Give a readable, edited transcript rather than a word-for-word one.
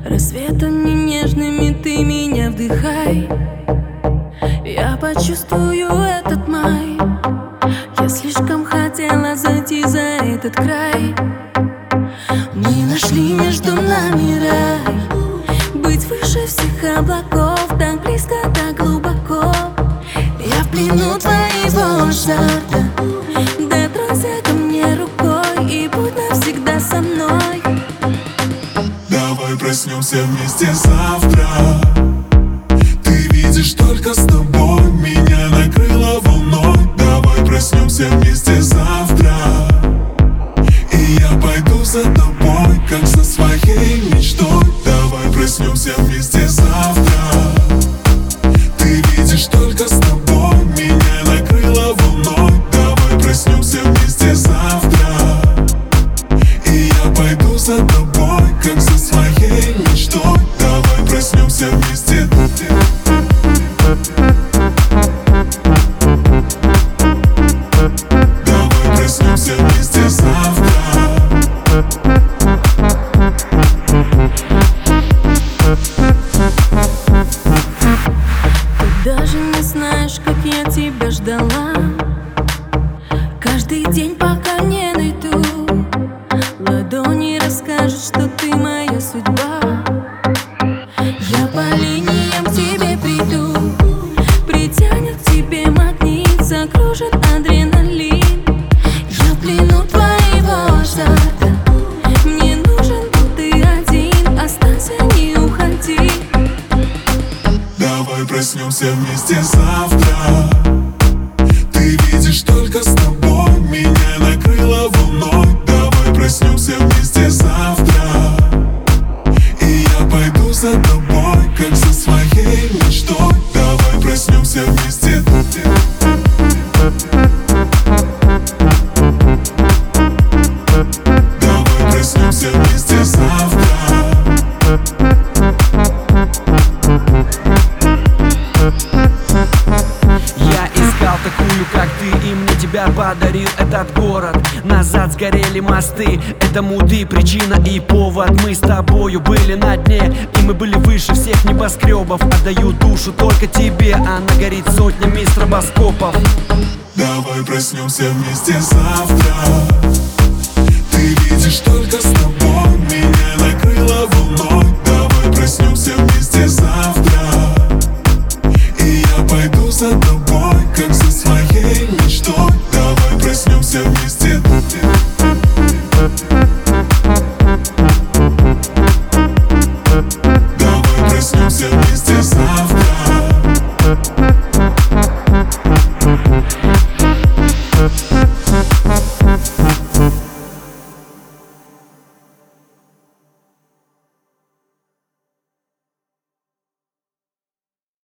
Рассветами нежными ты меня вдыхай. Я почувствую этот май. Я слишком хотела зайти за этот край. Мы нашли между нами рай. Быть выше всех облаков, так близко, так глубоко. Я в плену твоего азарта. Дотронься ко мне рукой и будь навсегда со мной. Давай проснемся вместе завтра. Ты видишь, только с тобой меня накрыло волной. Давай проснемся вместе завтра, и я пойду за тобой, как за своей мечтой. Давай проснемся вместе завтра. Ты видишь, только с тобой меня накрыло волной. Давай проснемся вместе завтра, и я пойду за тобой, как за своей мечтой. Давай проснемся вместе. Давай проснемся вместе завтра. Ты даже не знаешь, как я тебя ждала. Каждый день, пока не найду ладони, расскажут, что ты моя судьба. Я по линиям к тебе приду, притянет к тебе магнит, закружит адреналин. Я в плену твоего азарта. Мне нужен был ты один, останься, не уходи. Давай проснемся вместе завтра. Ты видишь, только с тобой меня накрыло волной. Давай проснемся вместе завтра, и я пойду за тобой, как за своей мечтой. Давай проснемся вместе. Давай проснемся вместе завтра. 「 . 。 . 。 . 。 . 。 . 。 . 。 . 。 . 。 . 。 . 。 . 。 . 。 . 。 . 。 . 。 . 。 . 。 . 。 . 。 . 。 . 。 . 。 。 . 。 . 。 . 。 . 。 Я искал такую, как ты, и мне тебя подарил этот город. Назад сгорели мосты, этому ты причина и повод. Мы с тобою были на дне, и мы были выше всех небоскребов. Отдаю душу только тебе, она горит сотнями стробоскопов. Давай проснемся вместе завтра. Ты видишь, только с тобой меня накрыло волной. Давай проснемся вместе завтра, и я пойду за тобой, как за своей мечтой. Давай проснемся вместе. Давай проснемся вместе завтра.